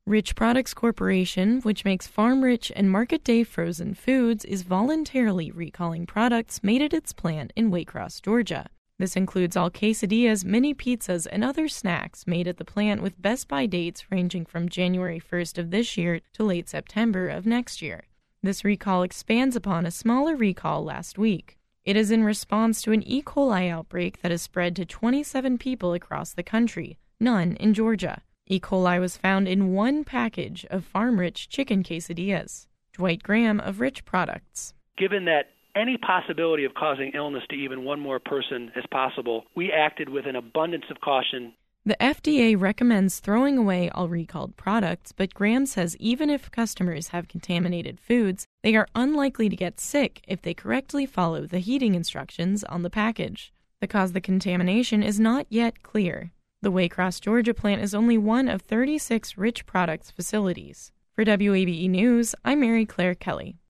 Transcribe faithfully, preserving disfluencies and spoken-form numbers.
Rich Products Corporation, which makes Farm Rich and Market Day frozen foods, is voluntarily recalling products made at its plant in Waycross, Georgia. This includes all quesadillas, mini pizzas, and other snacks made at the plant with Best By dates ranging from January first of this year to late September of next year. This recall expands upon a smaller recall last week. It is in response to an E. coli outbreak that has spread to twenty-seven people across the country, none in Georgia. E. coli was found in one package of Farm Rich chicken quesadillas. Dwight Graham of Rich Products. Given that any possibility of causing illness to even one more person is possible, we acted with an abundance of caution. The F D A recommends throwing away all recalled products, but Graham says even if customers have contaminated foods, they are unlikely to get sick if they correctly follow the heating instructions on the package. The cause of the contamination is not yet clear. The Waycross, Georgia plant is only one of thirty-six Rich Products facilities. For W A B E News, I'm Mary Claire Kelly.